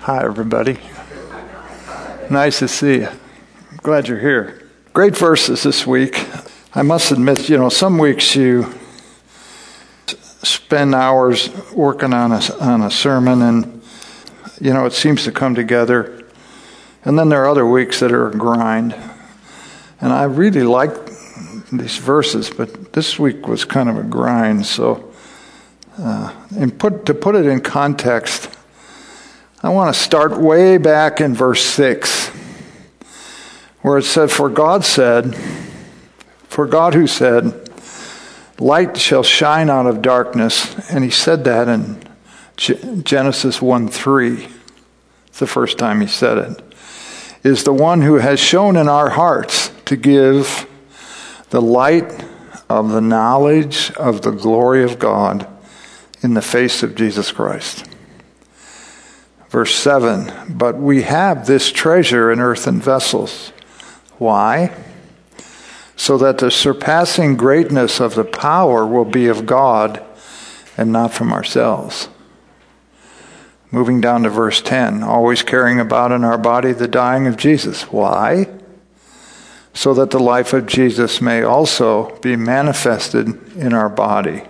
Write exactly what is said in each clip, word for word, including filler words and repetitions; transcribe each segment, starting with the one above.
Hi, everybody. Nice to see you. I'm glad you're here. Great verses this week. I must admit, you know, some weeks you spend hours working on a, on a sermon and, you know, it seems to come together. And then there are other weeks that are a grind. And I really like these verses, but this week was kind of a grind. So, uh, and put to put it in context, I want to start way back in verse six, where it said, For God said, for God who said, light shall shine out of darkness. And he said that in Genesis one three. It's the first time he said it. Is the one who has shown in our hearts to give the light of the knowledge of the glory of God in the face of Jesus Christ. Verse seven, but we have this treasure in earthen vessels. Why? So that the surpassing greatness of the power will be of God and not from ourselves. Moving down to verse ten, always carrying about in our body the dying of Jesus. Why? So that the life of Jesus may also be manifested in our body.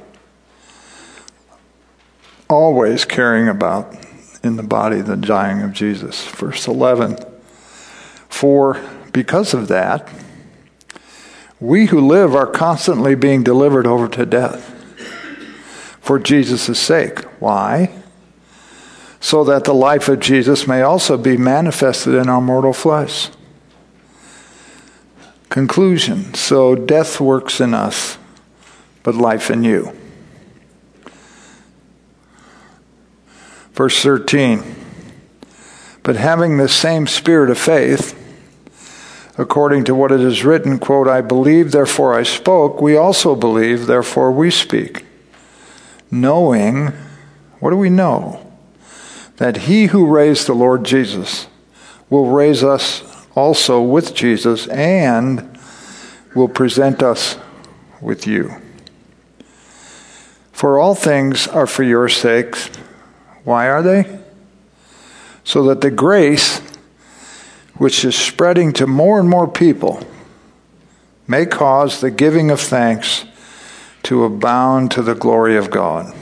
Always carrying about in the body the dying of Jesus. Verse eleven, for because of that, we who live are constantly being delivered over to death for Jesus' sake. Why? So that the life of Jesus may also be manifested in our mortal flesh. Conclusion, so death works in us, but life in you. Verse thirteen, but having the same spirit of faith, according to what it is written, quote, I believe, therefore I spoke, we also believe, therefore we speak. Knowing, what do we know? That he who raised the Lord Jesus will raise us also with Jesus and will present us with you. For all things are for your sakes. Why are they? So that the grace which is spreading to more and more people may cause the giving of thanks to abound to the glory of God.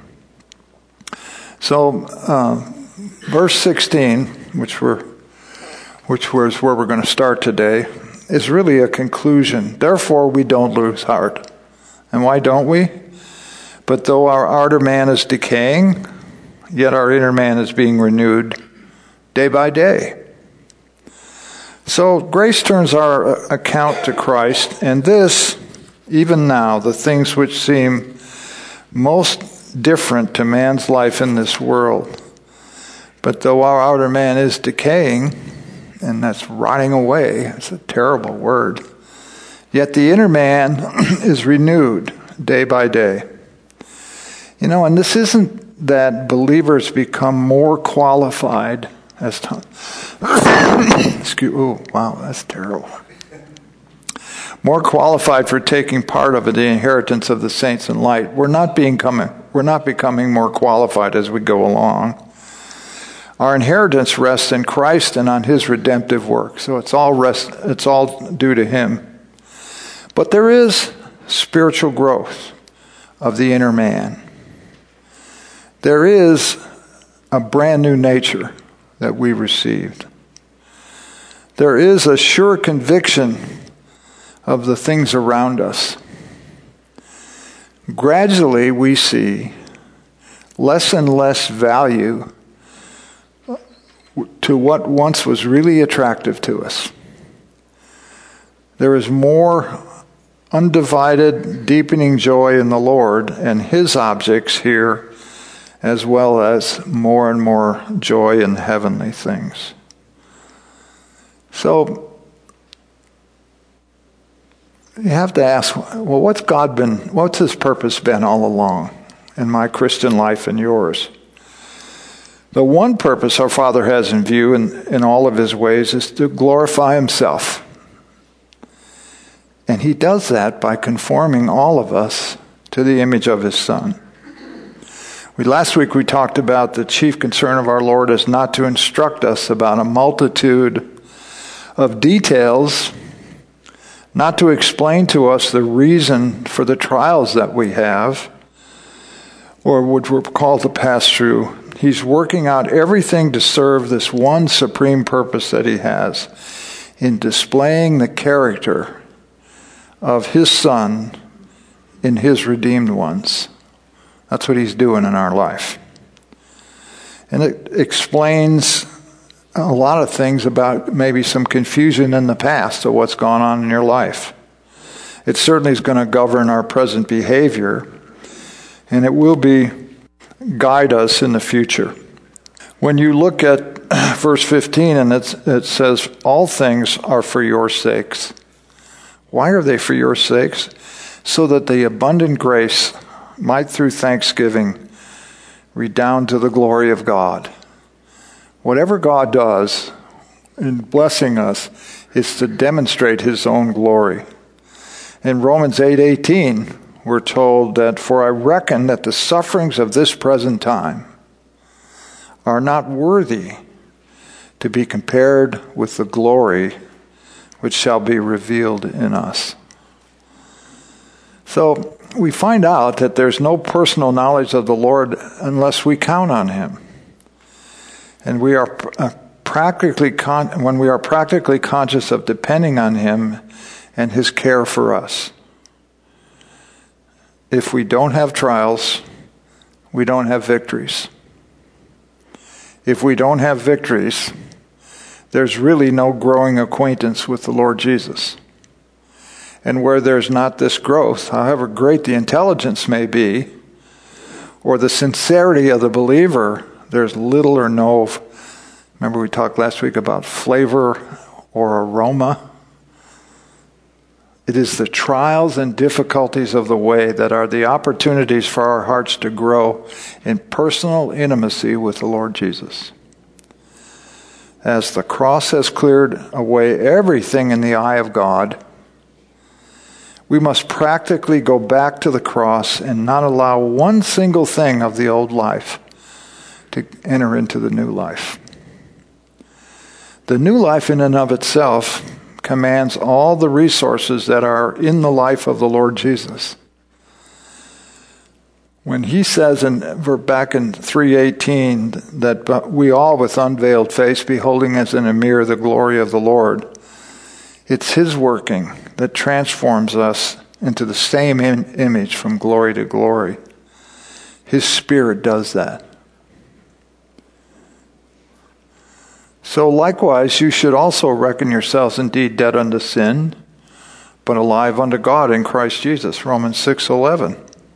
So, uh, verse sixteen, which we're, which was where we're going to start today, is really a conclusion. Therefore, we don't lose heart. And why don't we? But though our outer man is decaying, yet our inner man is being renewed day by day. So grace turns our account to Christ, and this, even now, the things which seem most different to man's life in this world. But though our outer man is decaying, and that's rotting away, it's a terrible word, yet the inner man is renewed day by day. You know, and this isn't that believers become more qualified as time. Excuse. Oh, wow, that's terrible. More qualified for taking part of the inheritance of the saints in light. We're not being coming. We're not becoming more qualified as we go along. Our inheritance rests in Christ and on His redemptive work. So it's all rest. It's all due to Him. But there is spiritual growth of the inner man. There is a brand new nature that we received. There is a sure conviction of the things around us. Gradually, we see less and less value to what once was really attractive to us. There is more undivided, deepening joy in the Lord and His objects here, as well as more and more joy in heavenly things. So, you have to ask, well, what's God been, what's His purpose been all along in my Christian life and yours? The one purpose our Father has in view in, in all of His ways is to glorify Himself. And He does that by conforming all of us to the image of His Son. We, last week we talked about the chief concern of our Lord is not to instruct us about a multitude of details, not to explain to us the reason for the trials that we have, or what we're called to pass through. He's working out everything to serve this one supreme purpose that he has in displaying the character of his Son in his redeemed ones. That's what he's doing in our life. And it explains a lot of things about maybe some confusion in the past of what's gone on in your life. It certainly is going to govern our present behavior, and it will be guide us in the future. When you look at verse fifteen, and it's, it says, all things are for your sakes. Why are they for your sakes? So that the abundant grace might through thanksgiving redound to the glory of God. Whatever God does in blessing us is to demonstrate his own glory. In Romans eight eighteen, we're told that, for I reckon that the sufferings of this present time are not worthy to be compared with the glory which shall be revealed in us. So we find out that there's no personal knowledge of the Lord unless we count on him. And we are uh, practically con- when we are practically conscious of depending on him and his care for us. If we don't have trials, we don't have victories. If we don't have victories, there's really no growing acquaintance with the Lord Jesus. And where there's not this growth, however great the intelligence may be, or the sincerity of the believer, there's little or no, remember we talked last week about flavor or aroma. It is the trials and difficulties of the way that are the opportunities for our hearts to grow in personal intimacy with the Lord Jesus. As the cross has cleared away everything in the eye of God, we must practically go back to the cross and not allow one single thing of the old life to enter into the new life. The new life in and of itself commands all the resources that are in the life of the Lord Jesus. When he says in back in three eighteen that we all with unveiled face beholding as in a mirror the glory of the Lord, it's his working that transforms us into the same im- image from glory to glory. His Spirit does that. So likewise, you should also reckon yourselves indeed dead unto sin, but alive unto God in Christ Jesus. Romans six eleven.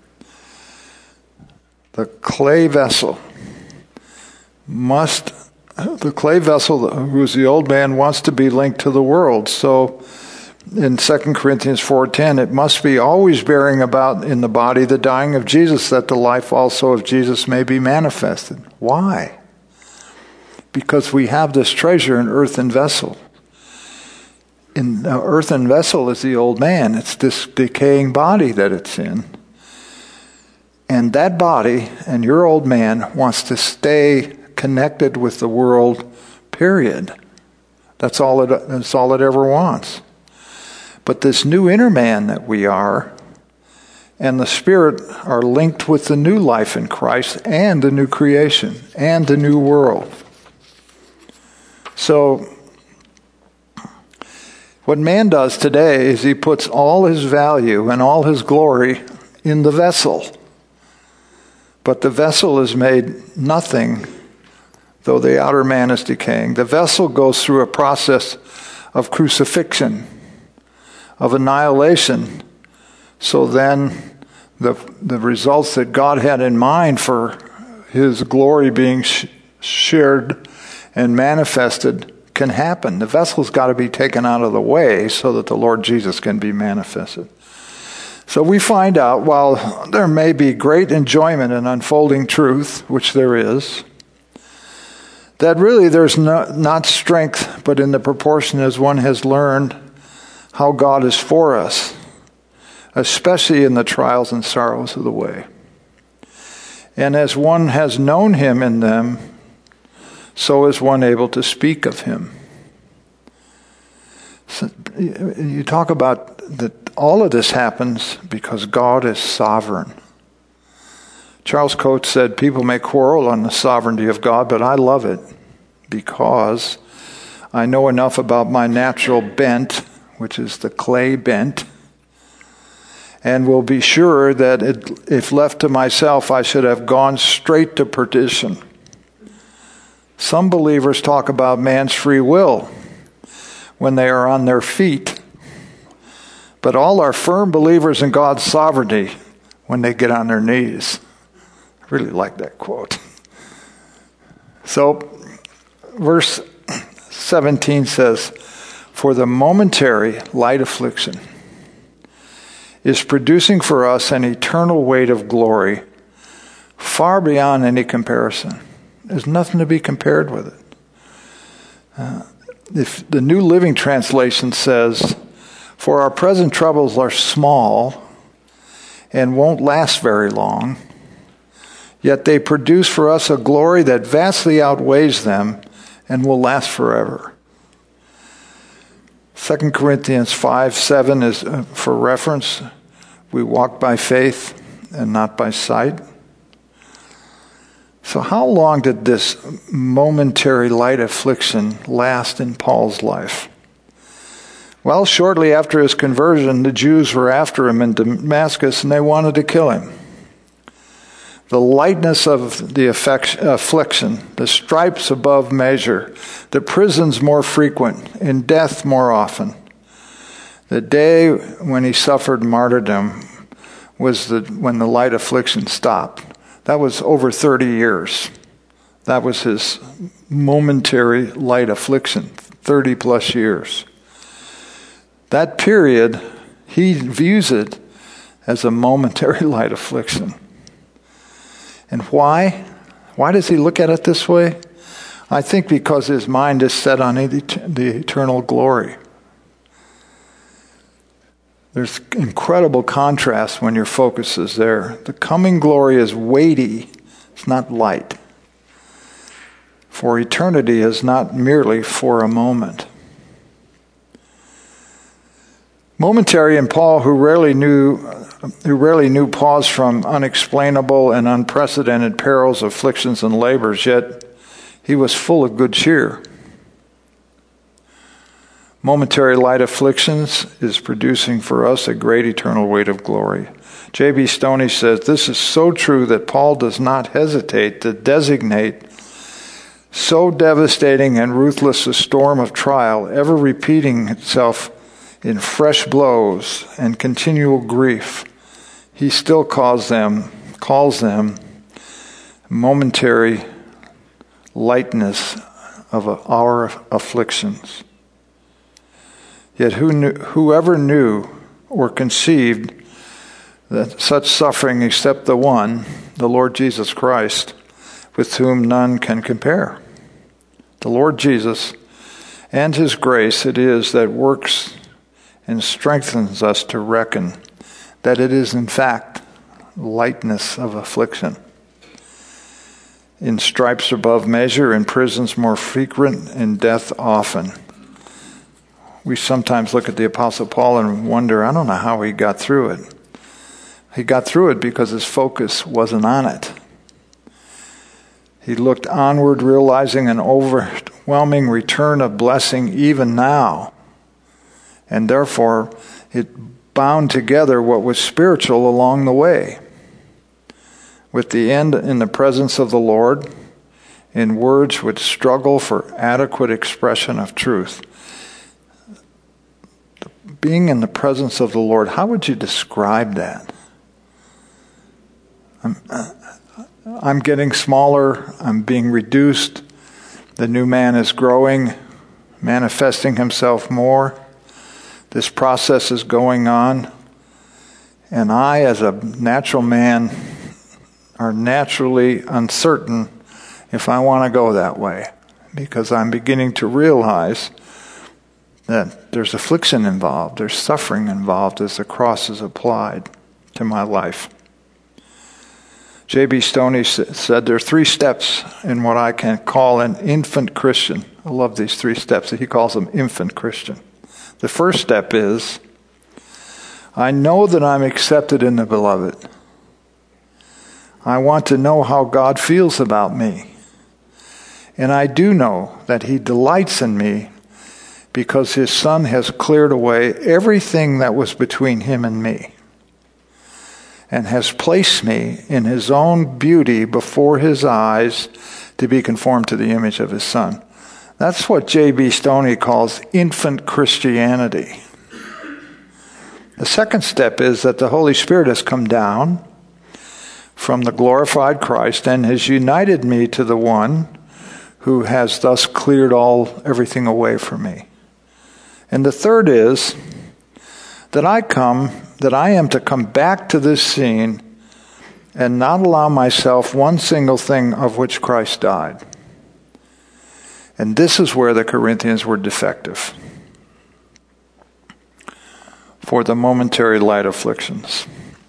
The clay vessel must, the clay vessel who is the old man wants to be linked to the world. So in Second Corinthians four ten, it must be always bearing about in the body the dying of Jesus, that the life also of Jesus may be manifested. Why? Because we have this treasure in earthen vessel. In the earthen vessel is the old man. It's this decaying body that it's in. And that body and your old man wants to stay connected with the world, period. That's all it, that's all it ever wants. But this new inner man that we are and the Spirit are linked with the new life in Christ and the new creation and the new world. So what man does today is he puts all his value and all his glory in the vessel. But the vessel is made nothing, though the outer man is decaying. The vessel goes through a process of crucifixion, of annihilation. So then the the results that God had in mind for his glory being sh- shared and manifested can happen. The vessel's got to be taken out of the way so that the Lord Jesus can be manifested. So we find out, while there may be great enjoyment in unfolding truth, which there is, that really there's no, not strength, but in the proportion as one has learned how God is for us, especially in the trials and sorrows of the way. And as one has known him in them, so is one able to speak of him. So you talk about that all of this happens because God is sovereign. Charles Coates said, people may quarrel on the sovereignty of God, but I love it because I know enough about my natural bent, which is the clay bent, and will be sure that it, if left to myself, I should have gone straight to perdition. Some believers talk about man's free will when they are on their feet, but all are firm believers in God's sovereignty when they get on their knees. I really like that quote. So, verse seventeen says, for the momentary light affliction is producing for us an eternal weight of glory far beyond any comparison. There's nothing to be compared with it. Uh, if the New Living Translation says, for our present troubles are small and won't last very long, yet they produce for us a glory that vastly outweighs them and will last forever. Second Corinthians five seven is uh, for reference. We walk by faith and not by sight. So how long did this momentary light affliction last in Paul's life? Well, shortly after his conversion, the Jews were after him in Damascus and they wanted to kill him. The lightness of the affliction, the stripes above measure, the prisons more frequent, and death more often. The day when he suffered martyrdom was the, when the light affliction stopped. That was over thirty years. That was his momentary light affliction, thirty plus years. That period, he views it as a momentary light affliction. And why? Why does he look at it this way? I think because his mind is set on the eternal glory. There's incredible contrast when your focus is there. The coming glory is weighty, it's not light. For eternity is not merely for a moment. Momentary in Paul, who rarely knew, who rarely knew pause from unexplainable and unprecedented perils, afflictions, and labors, yet he was full of good cheer. Momentary light afflictions is producing for us a great eternal weight of glory. J B Stoney says, this is so true that Paul does not hesitate to designate so devastating and ruthless a storm of trial, ever repeating itself in fresh blows and continual grief. He still calls them, calls them momentary lightness of our afflictions. Yet who knew, whoever knew or conceived that such suffering except the one, the Lord Jesus Christ, with whom none can compare. The Lord Jesus and his grace it is that works and strengthens us to reckon that it is in fact lightness of affliction. In stripes above measure, in prisons more frequent, in death often. We sometimes look at the Apostle Paul and wonder, I don't know how he got through it. He got through it because his focus wasn't on it. He looked onward, realizing an overwhelming return of blessing even now. And therefore, it bound together what was spiritual along the way. With the end in the presence of the Lord, in words which struggle for adequate expression of truth. Being in the presence of the Lord, how would you describe that? I'm, I'm getting smaller, I'm being reduced, the new man is growing, manifesting himself more. This process is going on, and I, as a natural man, are naturally uncertain if I want to go that way, because I'm beginning to realize that there's affliction involved, there's suffering involved as the cross is applied to my life. J B Stoney said there are three steps in what I can call an infant Christian. I love these three steps. He calls them infant Christian. The first step is, I know that I'm accepted in the beloved. I want to know how God feels about me. And I do know that he delights in me because his Son has cleared away everything that was between him and me, and has placed me in his own beauty before his eyes to be conformed to the image of his Son. That's what J B Stoney calls infant Christianity. The second step is that the Holy Spirit has come down from the glorified Christ and has united me to the one who has thus cleared all everything away from me. And the third is that I come that I am to come back to this scene and not allow myself one single thing of which Christ died. And this is where the Corinthians were defective. For the momentary light afflictions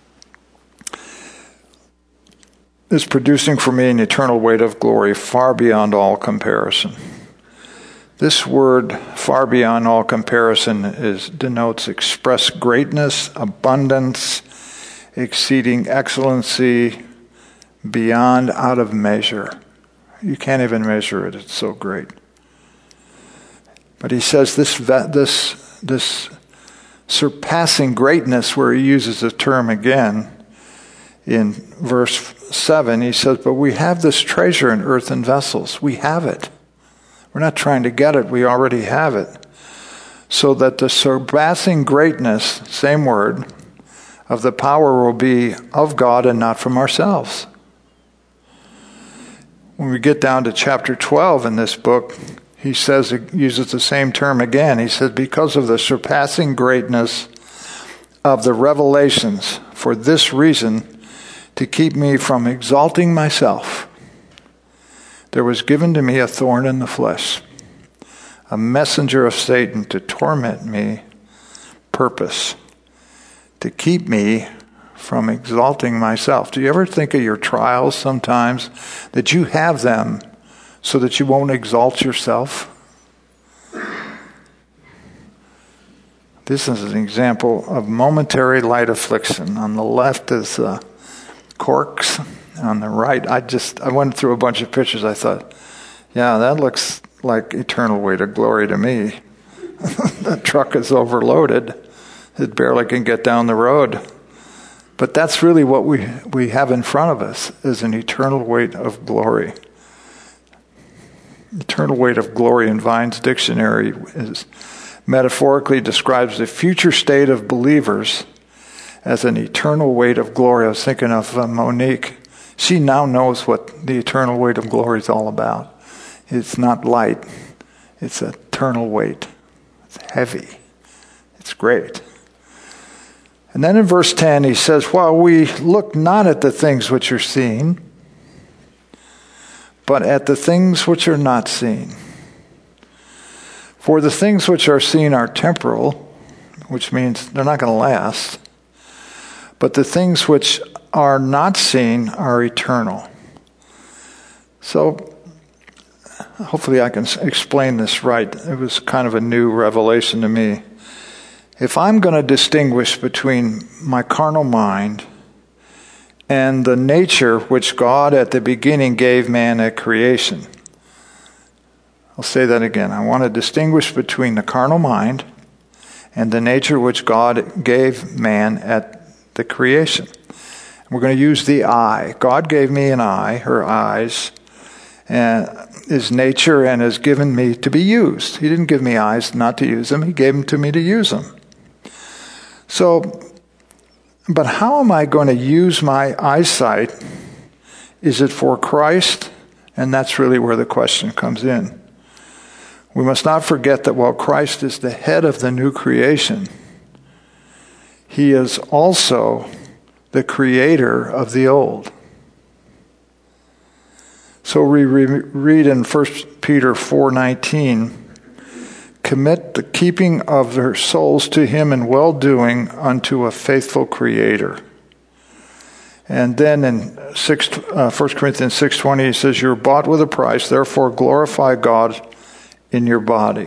is producing for me an eternal weight of glory far beyond all comparison. This word, far beyond all comparison, is denotes express greatness, abundance, exceeding excellency, beyond, out of measure. You can't even measure it. It's so great. But he says this this this surpassing greatness, where he uses the term again in verse seven, he says, but we have this treasure in earthen vessels. We have it. We're not trying to get it. We already have it. So that the surpassing greatness, same word, of the power will be of God and not from ourselves. When we get down to chapter twelve in this book, he says, it uses the same term again. He says, because of the surpassing greatness of the revelations, for this reason, to keep me from exalting myself, there was given to me a thorn in the flesh, a messenger of Satan to torment me, purpose, to keep me from exalting myself. Do you ever think of your trials sometimes, that you have them so that you won't exalt yourself? This is an example of momentary light affliction. On the left is uh, corks. On the right, I just, I went through a bunch of pictures. I thought, yeah, that looks like eternal weight of glory to me. That truck is overloaded. It barely can get down the road. But that's really what we, we have in front of us, is an eternal weight of glory. Eternal weight of glory in Vine's dictionary is metaphorically describes the future state of believers as an eternal weight of glory. I was thinking of uh, Monique. She now knows what the eternal weight of glory is all about. It's not light. It's an eternal weight. It's heavy. It's great. And then in verse ten, he says, while we look not at the things which are seen, but at the things which are not seen. For the things which are seen are temporal, which means they're not going to last. But the things which are not seen are eternal. So, hopefully I can explain this right. It was kind of a new revelation to me. If I'm going to distinguish between my carnal mind and the nature which God at the beginning gave man at creation. I'll say that again. I want to distinguish between the carnal mind and the nature which God gave man at the creation. We're going to use the eye. God gave me an eye, her eyes, and his nature, and has given me to be used. He didn't give me eyes not to use them. He gave them to me to use them. So, but how am I going to use my eyesight? Is it for Christ? And that's really where the question comes in. We must not forget that while Christ is the head of the new creation, he is also the creator of the old. So we read in First Peter four nineteen, commit the keeping of their souls to him in well-doing unto a faithful creator. And then in six, uh, First Corinthians six twenty, he says, you're bought with a price, therefore glorify God in your body.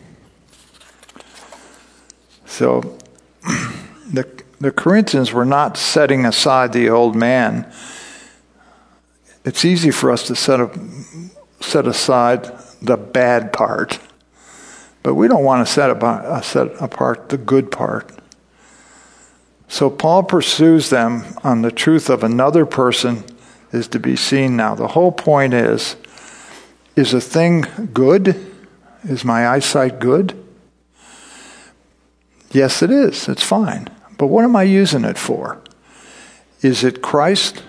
So the, the Corinthians were not setting aside the old man. It's easy for us to set, a, set aside the bad part, but we don't want to set, about, uh, set apart the good part. So Paul pursues them on the truth of another person is to be seen now. The whole point is, is a thing good? Is my eyesight good? Yes, it is. It's fine. But what am I using it for? Is it Christ?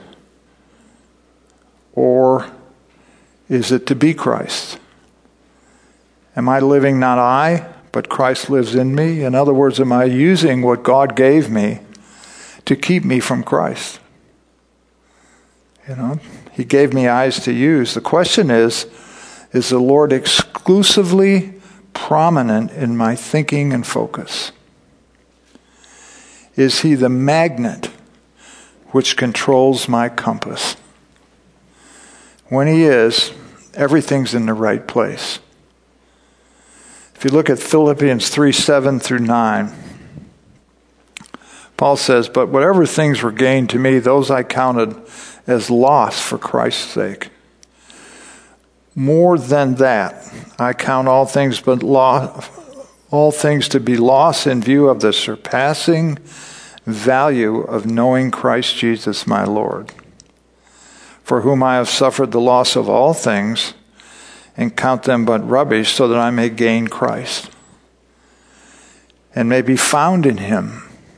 Or is it to be Christ? Am I living not I, but Christ lives in me? In other words, am I using what God gave me to keep me from Christ? You know, He gave me eyes to use. The question is, is the Lord exclusively prominent in my thinking and focus? Is He the magnet which controls my compass? When He is, everything's in the right place. If you look at Philippians three, seven through nine, Paul says, but whatever things were gained to me, those I counted as loss for Christ's sake. More than that, I count all things but loss, all things to be lost in view of the surpassing value of knowing Christ Jesus my Lord, for whom I have suffered the loss of all things, and count them but rubbish, so that I may gain Christ, and may be found in Him,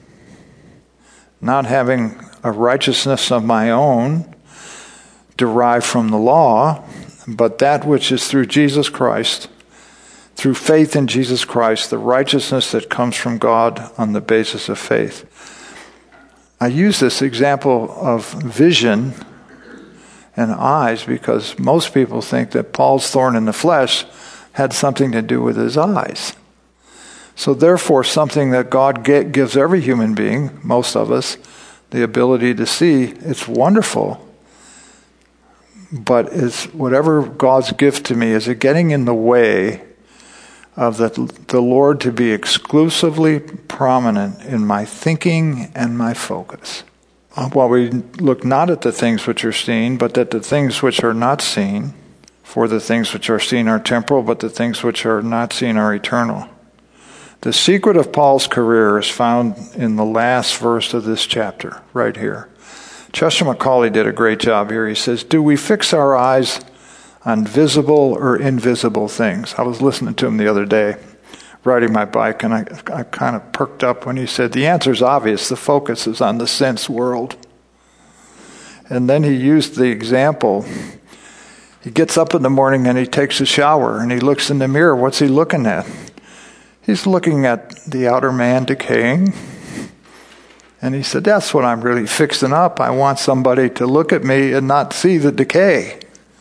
not having a righteousness of my own derived from the law, but that which is through Jesus Christ, through faith in Jesus Christ, the righteousness that comes from God on the basis of faith. I use this example of vision and eyes because most people think that Paul's thorn in the flesh had something to do with his eyes. So therefore, something that God gives every human being, most of us, the ability to see, it's wonderful. But is whatever God's gift to me, is it getting in the way of the, the Lord to be exclusively prominent in my thinking and my focus? While we look not at the things which are seen, but at the things which are not seen. For the things which are seen are temporal, but the things which are not seen are eternal. The secret of Paul's career is found in the last verse of this chapter, right here. Chester McCauley did a great job here. He says, do we fix our eyes on visible or invisible things? I was listening to him the other day, riding my bike, and I, I kind of perked up when he said, the answer is obvious. The focus is on the sense world. And then he used the example. He gets up in the morning and he takes a shower and he looks in the mirror. What's he looking at? He's looking at the outer man decaying. And he said, that's what I'm really fixing up. I want somebody to look at me and not see the decay.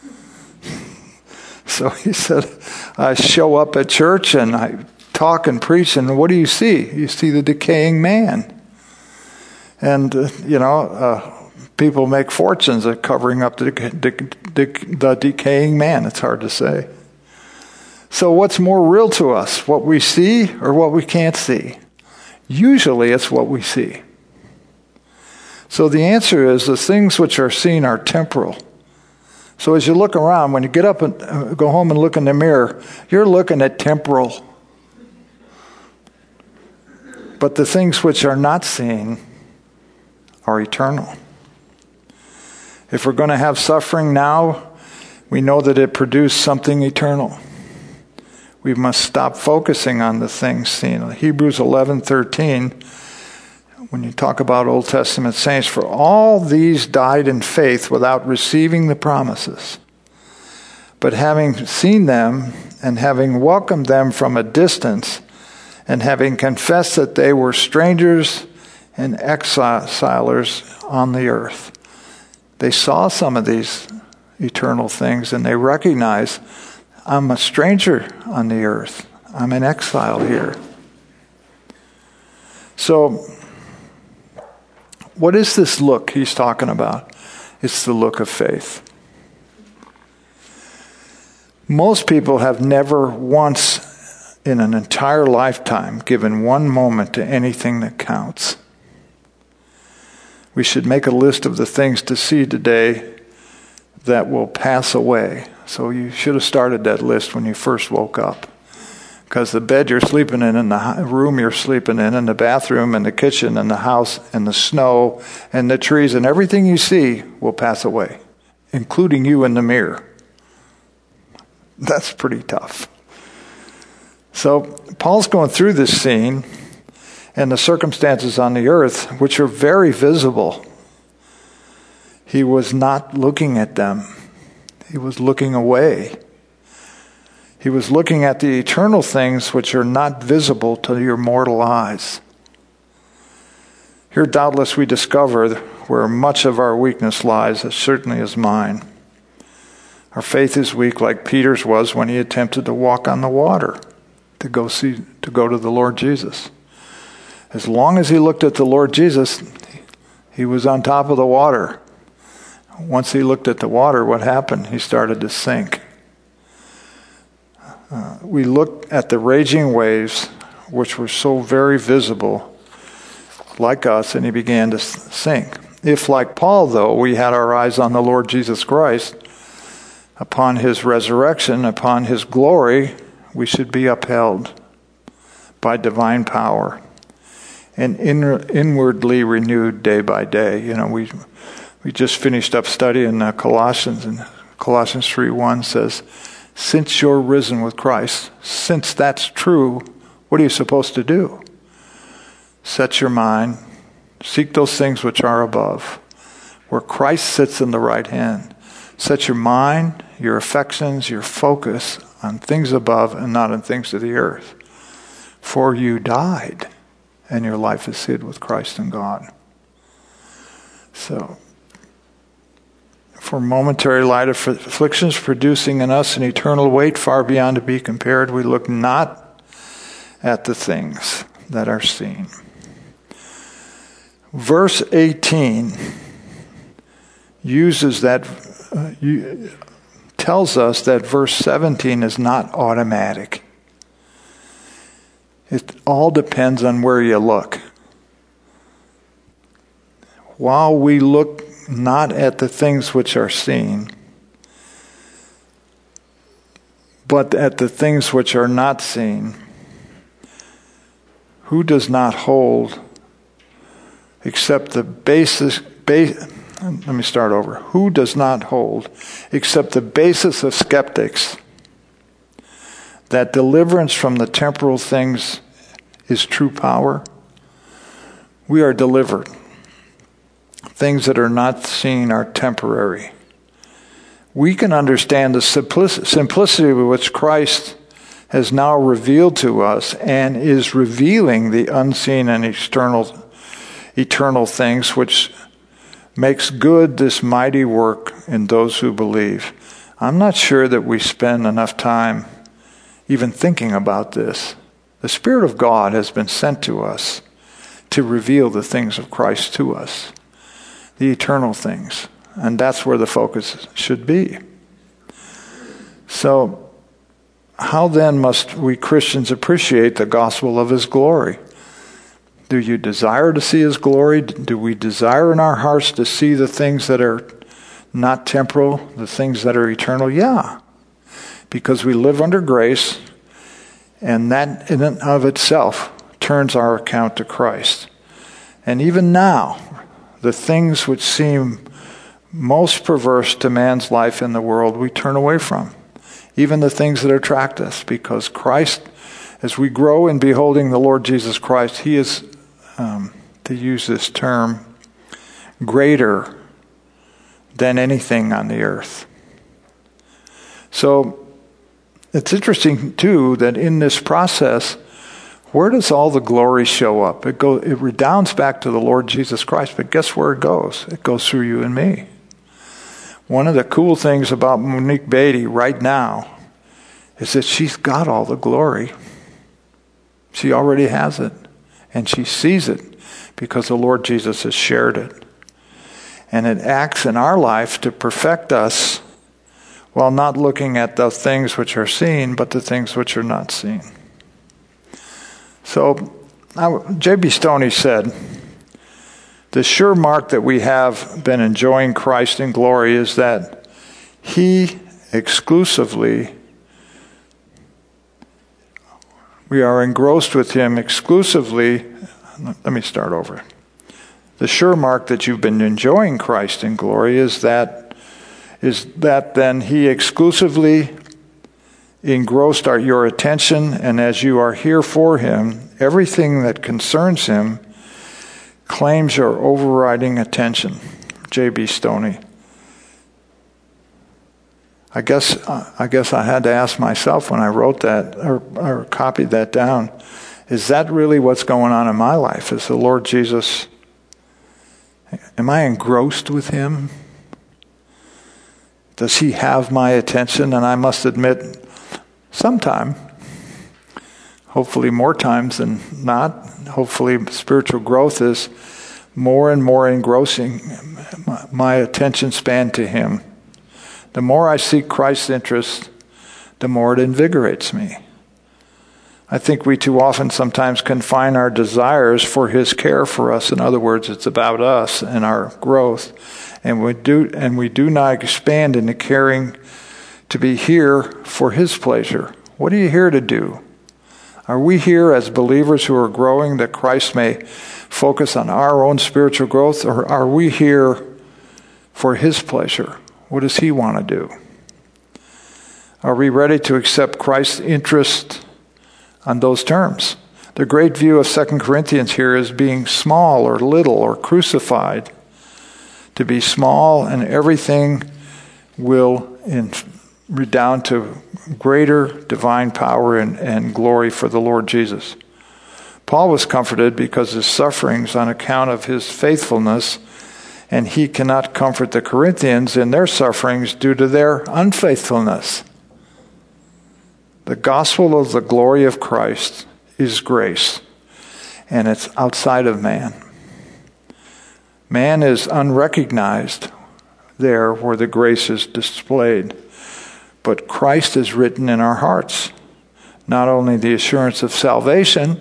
So he said, I show up at church and I talk and preach, and what do you see? You see the decaying man. And, uh, you know, uh, people make fortunes at covering up the, de- de- the decaying man. It's hard to say. So what's more real to us, what we see or what we can't see? Usually it's what we see. So the answer is the things which are seen are temporal. So as you look around, when you get up and uh, go home and look in the mirror, you're looking at temporal. But the things which are not seen are eternal. If we're going to have suffering now, we know that it produced something eternal. We must stop focusing on the things seen. Hebrews eleven thirteen, when you talk about Old Testament saints, for all these died in faith without receiving the promises. But having seen them and having welcomed them from a distance, and having confessed that they were strangers and exilers on the earth. They saw some of these eternal things and they recognized, I'm a stranger on the earth. I'm in exile here. So, what is this look he's talking about? It's the look of faith. Most people have never once in an entire lifetime given one moment to anything that counts. We should make a list of the things to see today that will pass away. So you should have started that list when you first woke up. Because the bed you're sleeping in, and the room you're sleeping in, and the bathroom, and the kitchen, and the house, and the snow, and the trees, and everything you see will pass away, including you in the mirror. That's pretty tough. So Paul's going through this scene and the circumstances on the earth, which are very visible. He was not looking at them. He was looking away. He was looking at the eternal things which are not visible to your mortal eyes. Here doubtless we discover where much of our weakness lies, as certainly as mine. Our faith is weak like Peter's was when he attempted to walk on the water to go see to go to the Lord Jesus. As long as he looked at the Lord Jesus, he was on top of the water. Once he looked at the water, what happened? He started to sink. Uh, we look at the raging waves, which were so very visible, like us, and he began to sink. If, like Paul, though, we had our eyes on the Lord Jesus Christ, upon his resurrection, upon his glory, we should be upheld by divine power and in, inwardly renewed day by day. You know, we we just finished up studying uh, Colossians, and Colossians three one says, since you're risen with Christ, since that's true, what are you supposed to do? Set your mind, seek those things which are above, where Christ sits in the right hand. Set your mind, your affections, your focus on things above and not on things of the earth. For you died, and your life is hid with Christ in God. So, for momentary light of afflictions producing in us an eternal weight far beyond to be compared, we look not at the things that are seen. Verse eighteen uses that, uh, you, tells us that verse seventeen is not automatic. It all depends on where you look. While we look not at the things which are seen, but at the things which are not seen, who does not hold except the basis, base, let me start over. Who does not hold except the basis of skeptics that deliverance from the temporal things is true power? We are delivered. Things that are not seen are temporary. We can understand the simplicity with which Christ has now revealed to us and is revealing the unseen and external, eternal things, which makes good this mighty work in those who believe. I'm not sure that we spend enough time even thinking about this. The Spirit of God has been sent to us to reveal the things of Christ to us, the eternal things. And that's where the focus should be. So, how then must we Christians appreciate the gospel of His glory? Do you desire to see His glory? Do we desire in our hearts to see the things that are not temporal, the things that are eternal? Yeah. Because we live under grace, and that in and of itself turns our account to Christ. And even now, the things which seem most perverse to man's life in the world, we turn away from. Even the things that attract us, because Christ, as we grow in beholding the Lord Jesus Christ, He is, um, to use this term, greater than anything on the earth. So, it's interesting, too, that in this process, where does all the glory show up? It go, it redounds back to the Lord Jesus Christ, but guess where it goes? It goes through you and me. One of the cool things about Monique Beatty right now is that she's got all the glory. She already has it, and she sees it because the Lord Jesus has shared it. And it acts in our life to perfect us while not looking at the things which are seen, but the things which are not seen. So, J B Stoney said, the sure mark that we have been enjoying Christ in glory is that he exclusively, we are engrossed with him exclusively. Let me start over. The sure mark that you've been enjoying Christ in glory is that is that then he exclusively engrossed our, your attention, and as you are here for him, everything that concerns him claims your overriding attention. J B Stoney. I guess I guess I had to ask myself when I wrote that or, or copied that down, is that really what's going on in my life? Is the Lord Jesus, am I engrossed with him? Does he have my attention? And I must admit, sometime, hopefully more times than not, hopefully spiritual growth is more and more engrossing my attention span to him. The more I seek Christ's interest, the more it invigorates me. I think we too often sometimes confine our desires for his care for us. In other words, it's about us and our growth. And we do and we do not expand into caring to be here for his pleasure. What are you here to do? Are we here as believers who are growing that Christ may focus on our own spiritual growth, or are we here for his pleasure? What does he want to do? Are we ready to accept Christ's interest on those terms? The great view of Second Corinthians here is being small or little or crucified. To be small, and everything will in, redound to greater divine power and, and glory for the Lord Jesus. Paul was comforted because his sufferings on account of his faithfulness, and he cannot comfort the Corinthians in their sufferings due to their unfaithfulness. The gospel of the glory of Christ is grace, and it's outside of man. Man is unrecognized there where the grace is displayed. But Christ is written in our hearts. Not only the assurance of salvation,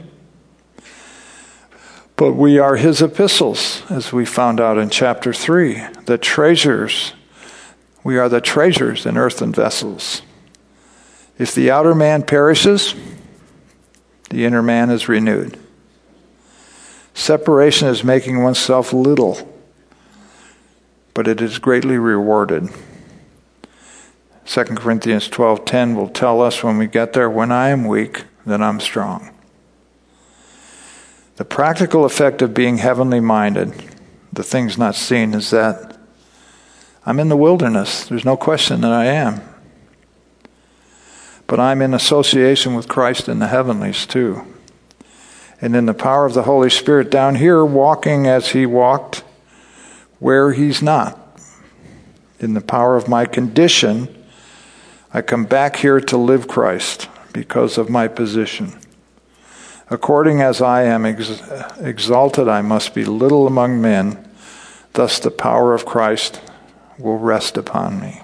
but we are his epistles, as we found out in chapter three. The treasures, we are the treasures in earthen vessels. If the outer man perishes, the inner man is renewed. Separation is making oneself little, but it is greatly rewarded. Second Corinthians twelve ten will tell us when we get there, when I am weak, then I'm strong. The practical effect of being heavenly minded, the things not seen, is that I'm in the wilderness. There's no question that I am. But I'm in association with Christ in the heavenlies too. And in the power of the Holy Spirit down here, walking as he walked where he's not. In the power of my condition, I come back here to live Christ because of my position. According as I am ex- exalted, I must be little among men. Thus the power of Christ will rest upon me.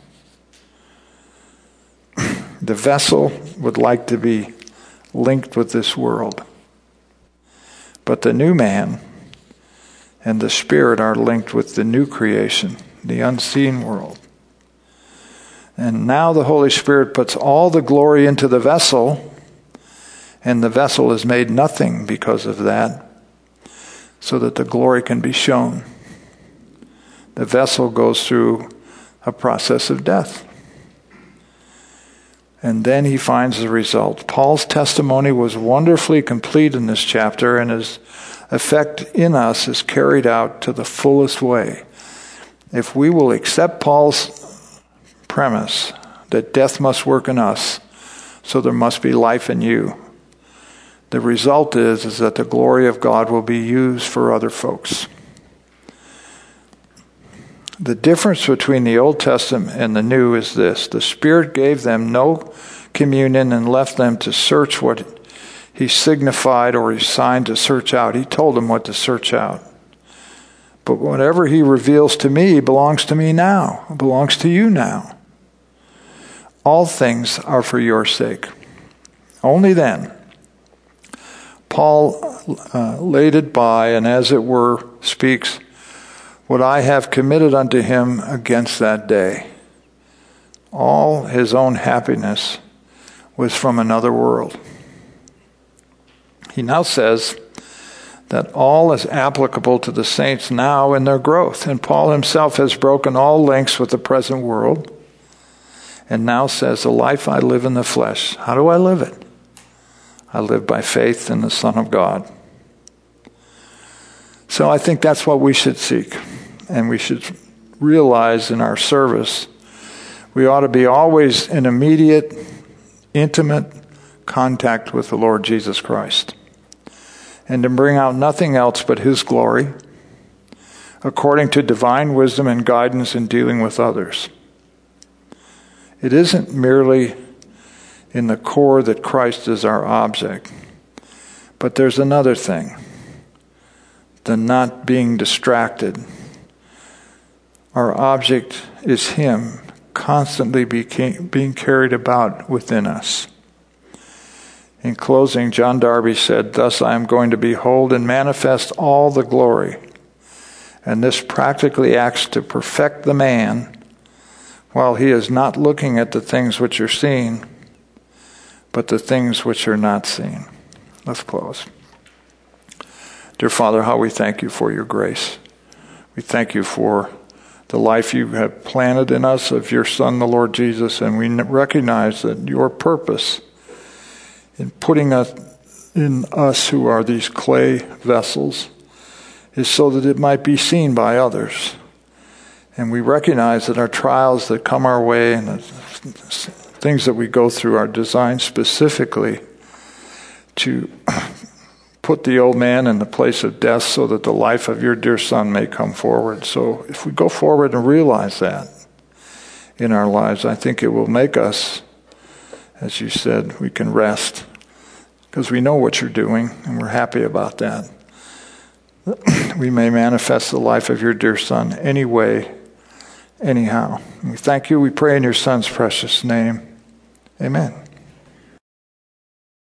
The vessel would like to be linked with this world. But the new man and the Spirit are linked with the new creation, the unseen world. And now the Holy Spirit puts all the glory into the vessel, and the vessel is made nothing because of that, so that the glory can be shown. The vessel goes through a process of death. And then he finds the result. Paul's testimony was wonderfully complete in this chapter, and his effect in us is carried out to the fullest way. If we will accept Paul's premise that death must work in us, so there must be life in you, the result is, is that the glory of God will be used for other folks. The difference between the Old Testament and the New is this. The Spirit gave them no communion and left them to search what he signified or he signed to search out. He told them what to search out. But whatever he reveals to me belongs to me now. It belongs to you now. All things are for your sake. Only then. Paul uh, laid it by, and as it were, speaks, what I have committed unto him against that day. All his own happiness was from another world. He now says that all is applicable to the saints now in their growth. And Paul himself has broken all links with the present world and now says, the life I live in the flesh, how do I live it? I live by faith in the Son of God. So I think that's what we should seek. And we should realize in our service, we ought to be always in immediate, intimate contact with the Lord Jesus Christ. And to bring out nothing else but his glory, according to divine wisdom and guidance in dealing with others. It isn't merely in the core that Christ is our object, but there's another thing, the not being distracted. Our object is him constantly being carried about within us. In closing, John Darby said, thus I am going to behold and manifest all the glory. And this practically acts to perfect the man while he is not looking at the things which are seen, but the things which are not seen. Let's close. Dear Father, how we thank you for your grace. We thank you for the life you have planted in us of your Son, the Lord Jesus, and we recognize that your purpose in putting us in us who are these clay vessels is so that it might be seen by others. And we recognize that our trials that come our way and the things that we go through are designed specifically to put the old man in the place of death so that the life of your dear Son may come forward. So if we go forward and realize that in our lives, I think it will make us, as you said, we can rest because we know what you're doing and we're happy about that. We may manifest the life of your dear Son anyway, anyhow. And we thank you. We pray in your Son's precious name. Amen.